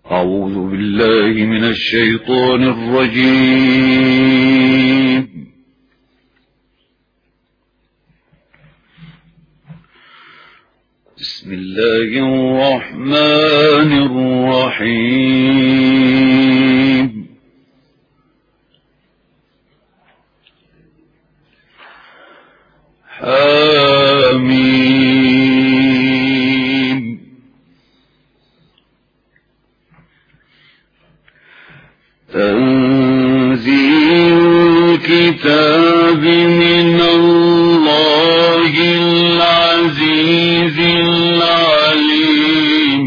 أعوذ بالله من الشيطان الرجيم. بسم الله الرحمن الرحيم. حميم. تنزيل الكتاب من الله العزيز العليم.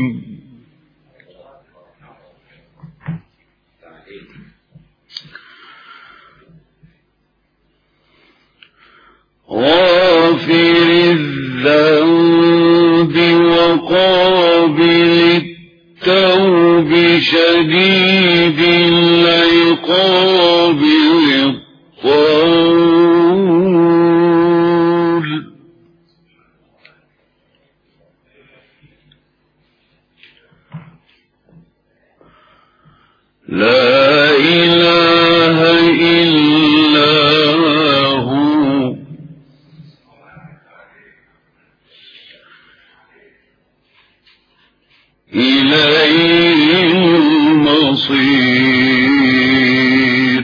غافر الذنب وقابل التوب شديد العقاب ذي الطول. لا إله إلا هو إليه المصير.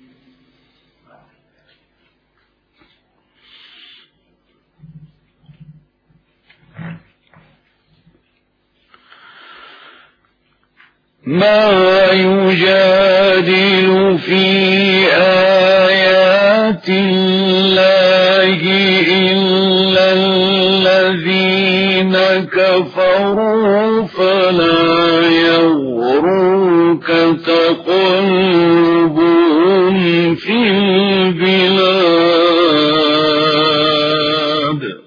ما يجادل في آيات الله إلا الذين كفروا فلا يغرك تقلبهم في البلاد.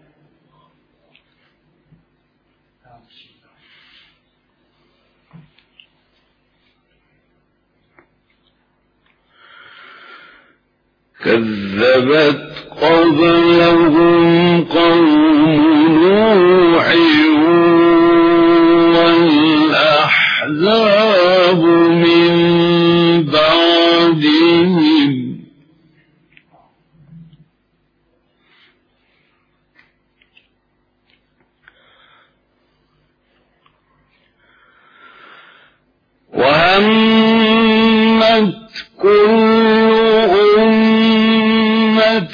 كذبت قبلهم قوم نوح والأحزاب من بعدهم وهمت كل أمة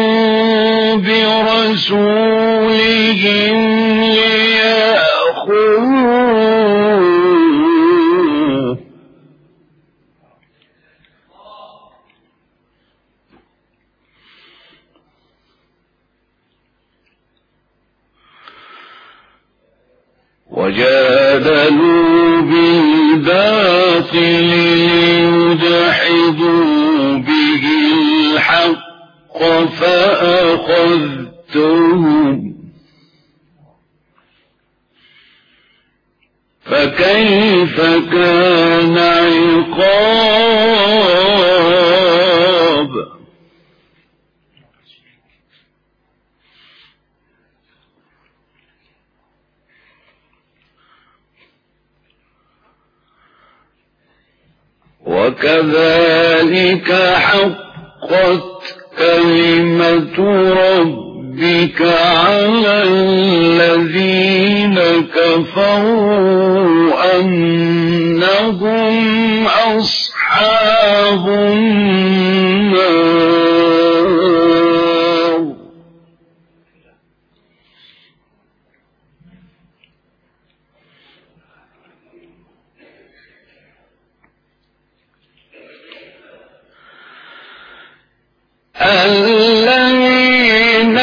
برسولهم ليأخذوه وجادلوا بالباطل ليدحضوا به الحق فأخذتهم فكيف كان عقاب. وكذلك حقت كلمة ربك على الذين كفروا أنهم أصحاب النار. الذين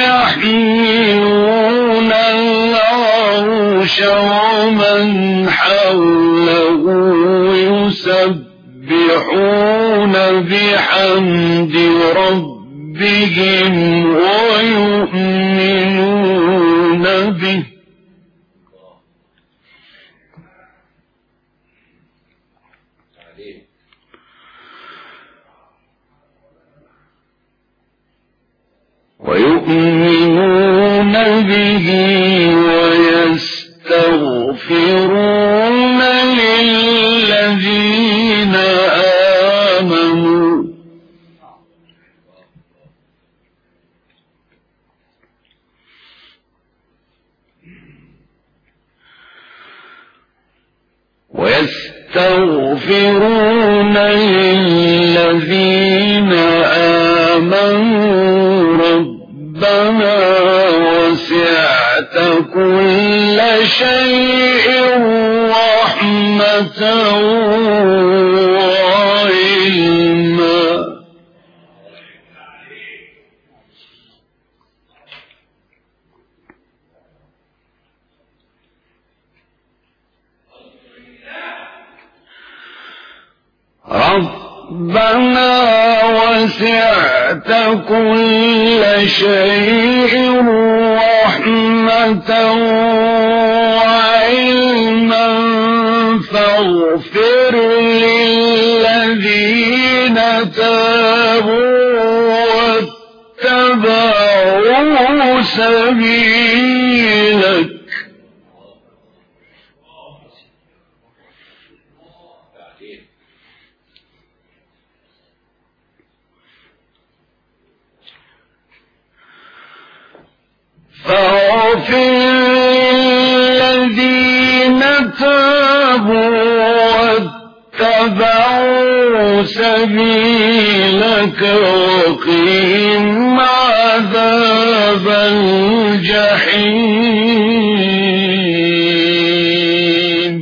يحملون العرش ومن حوله يسبحون بحمد ربهم ويؤمنون به ويستغفرون ويستغفرون للذين آمنوا ربنا وسعت كل شيء رحمة وعلما. ربنا وسعت كل شيء رحمة وعلما فاغفر للذين تابوا واتبعوا سبيلك. فاغفر للذين تابوا واتبعوا سبيلك وقهم عذاب الجحيم.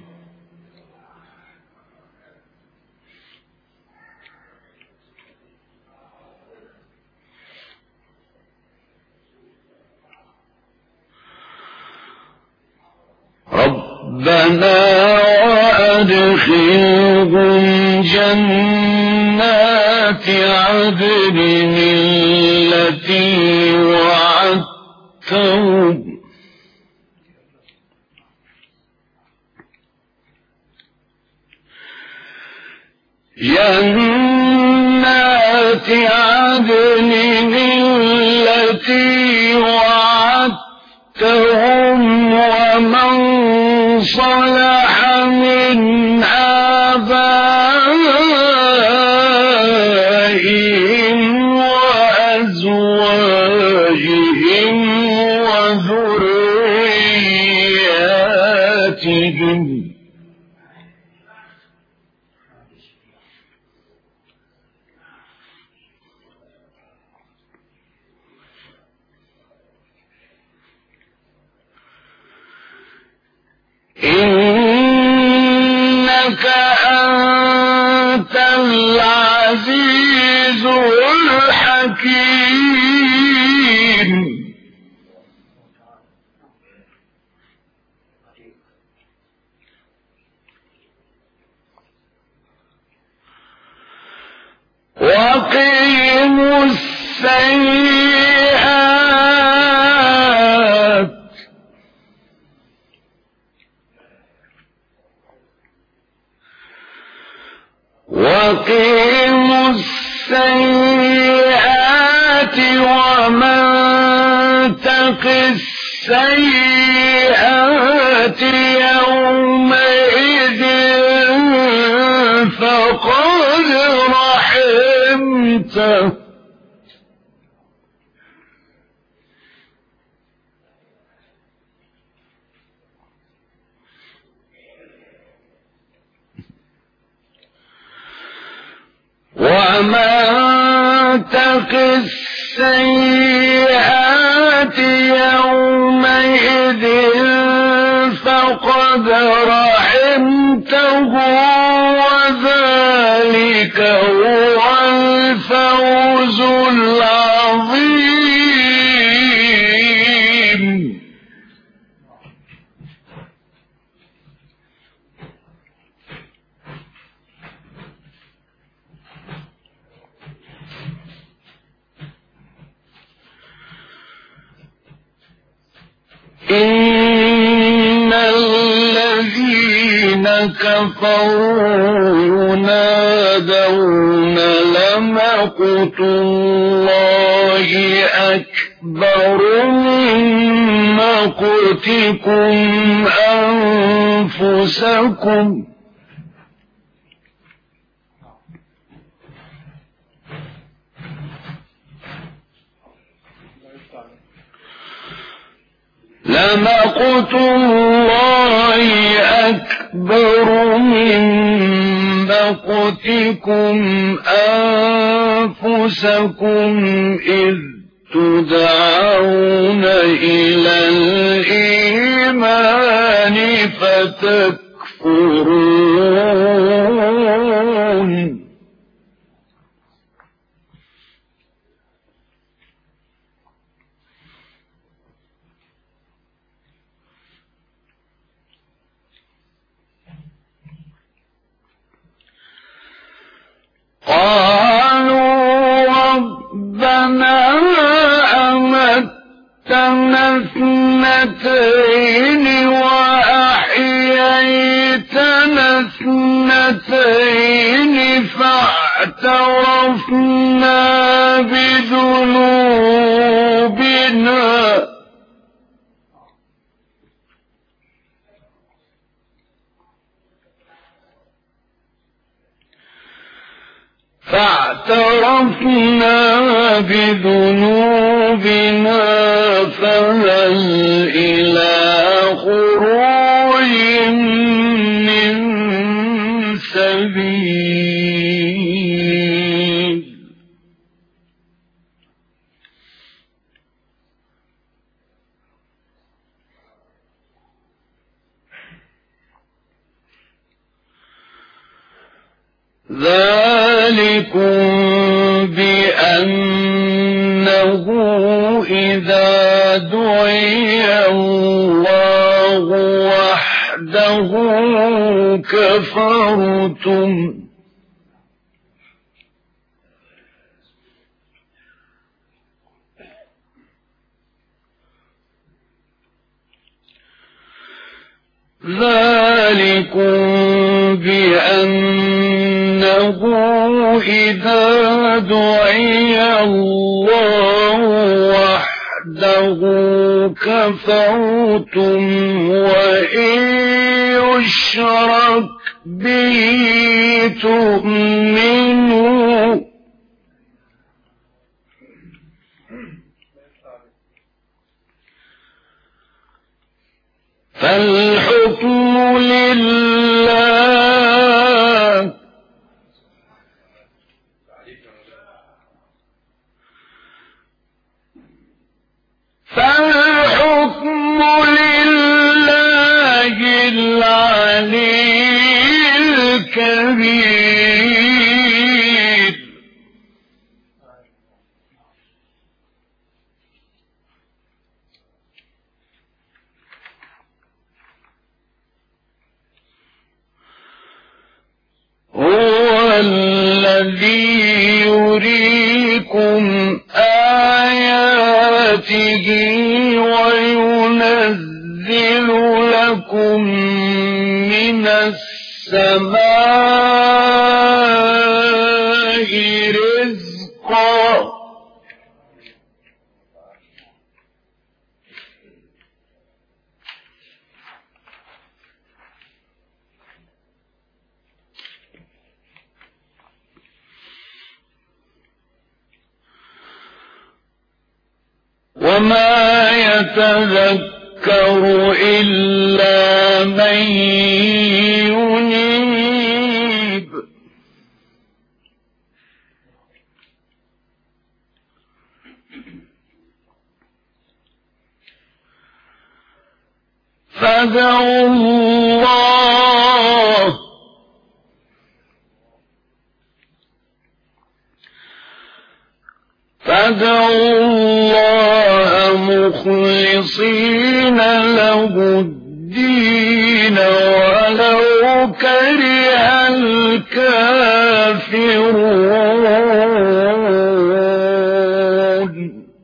ربنا وأدخلهم جنات عدن التي وعدتهم جنات عدن التي وعدتهم ومن صلح من آبائهم وأزواجهم وذرياتهم إنك أنت العزيز الحكيم. وقهم السيئات وقهم السيئات ومن تق السيئات يومئذ فقد رحمته ومن تق السيئات يومئذ فقد رحمته وذلك هو الفوز العظيم. إن الذين كفروا ينادون لمقت الله أكبر من مقتكم أنفسكم لمقت الله أكبر أصواتكم أنفسكم إذ تدعون إلى الإيمان فتكفرون قالوا ربنا أمتنا اثنتين وأحييتنا اثنتين فاعترفنا بذنوبنا فهل إلى خروج من سبيل ذلكم بأنه إذا دعي الله وحده كفرتم إذا دعي الله وحده كفرتم وإن يشرك به تؤمنوا فالحكم لله العلي الكبير هو الذي يريكم آياته وينزل لكم من السماء رزقا وما يتذكر إلا من ينيب فادعوا الله مخلصين له الدين ولو كره الكافرون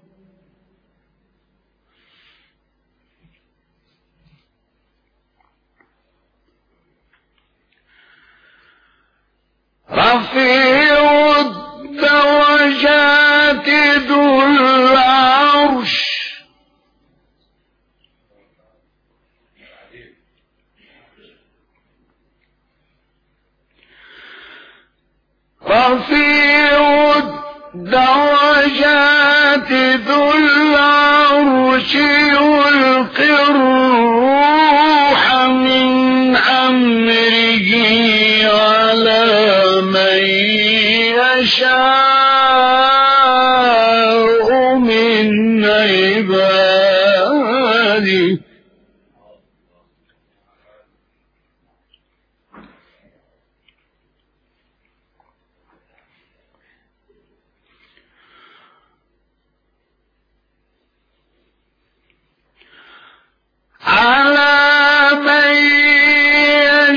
رفيع الدرجات ذو العرش رفيع الدرجات ذو العرش يلقي الروح من أمره على من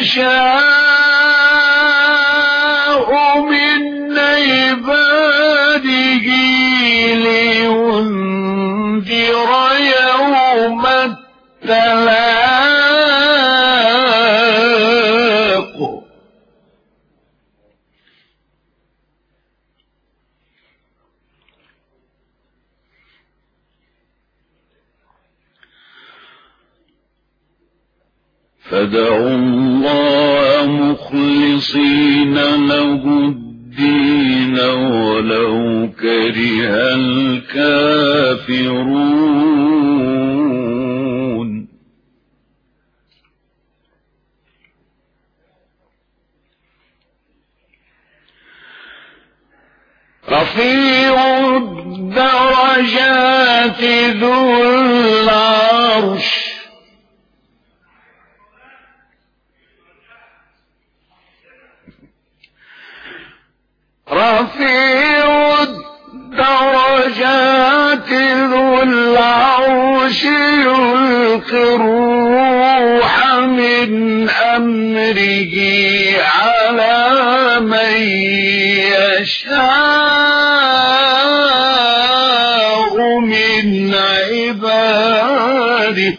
يشاء من عباده لينذر يوم التلاق فادعوا الله مخلصين له الدين ولو كره الكافرون رفيع الدرجات ذو العرش رفيع الدرجات ذو العرش يلقي الروح من أمره على من يشاء من عباده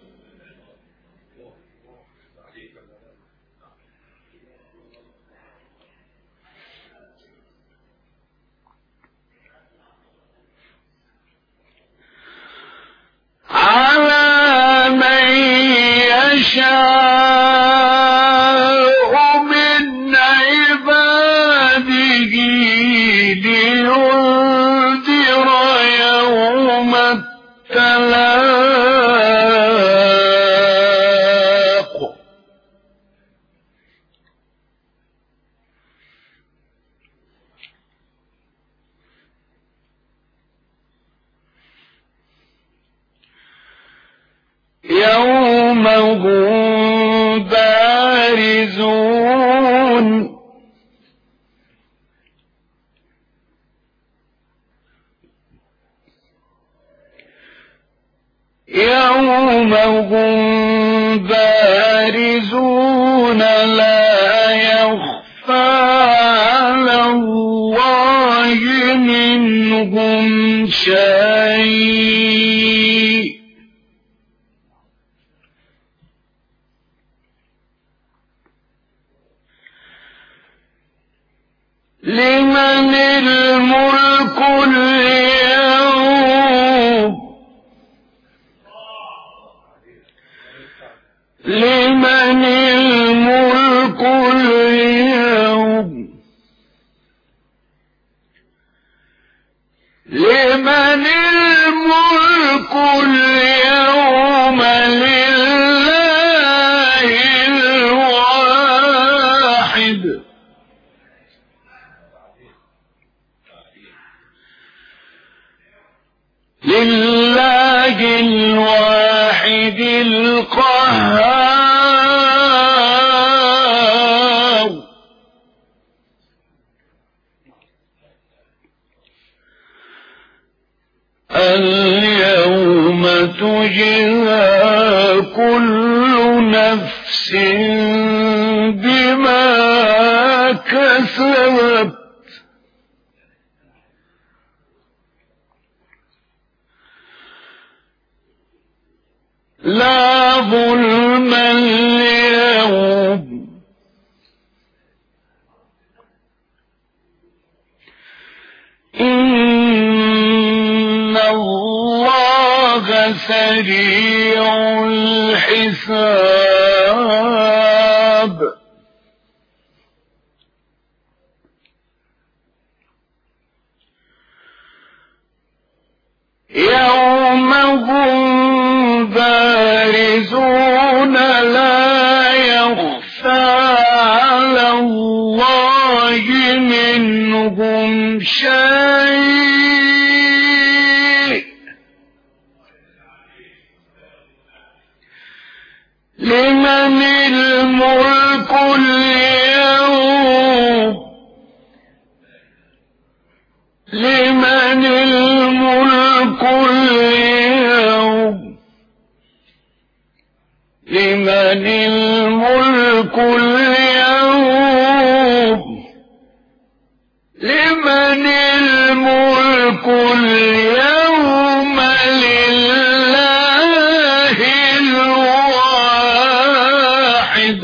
على من يشاء من عباده لينذر يوم التلاق يوم هم بارزون يوم هم بارزون لا يخفى على الله منهم شيء لمن الملك اليوم لمن الملك اليوم لمن الملك اليوم لله الواحد لله الواحد القهار اليوم تجزى كل نفس بما كسبت لا ظلم اليوم إن الله سريع الحساب يوم هم بارزون لا يخفى على الله منهم شيء لمن الملك اليوم لمن الملك اليوم لمن اليوم لمن الملك اليوم لله الواحد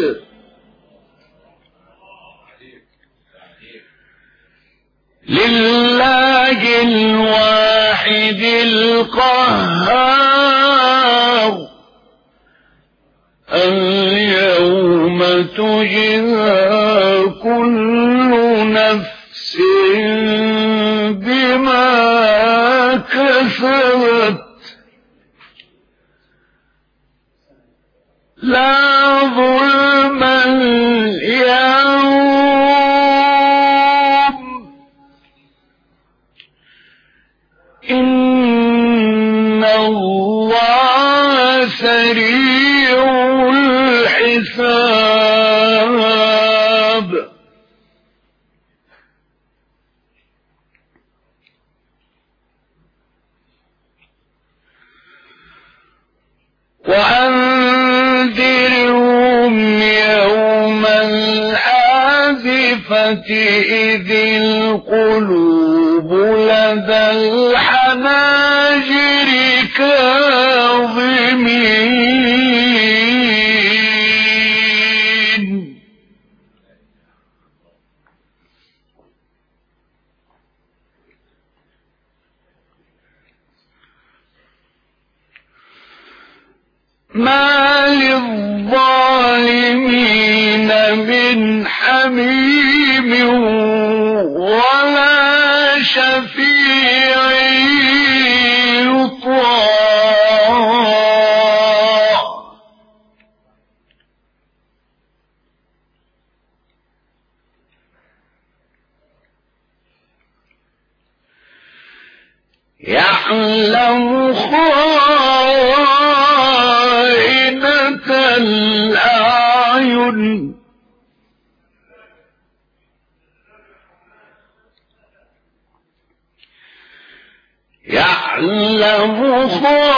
القهار اليوم تجزى كل نفس بما كسبت لا ظلم اليوم إن الله سريع الحساب وأنذرهم يوم الآزفة إذ القلوب لدى الحناجر كاظمين ما للظالمين من حميم ولا شفيع يطاع يعلم خائنة الأعين يعلم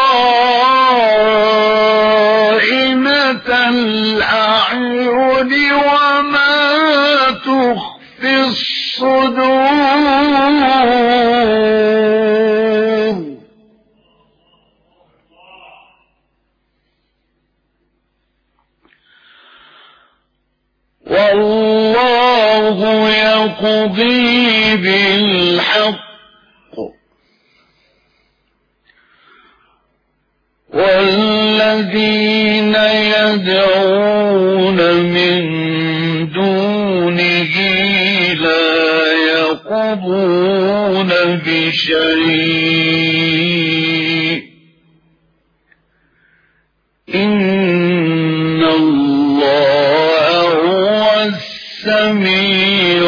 خائنة الأعين وما تخفي الصدور والله يقضي بالحق والذين يدعون من دونه لا يقضون بشيء إن الله هو السميع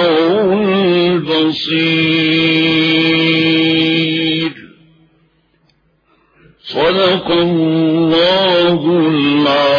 البصير صدق الله العظيم.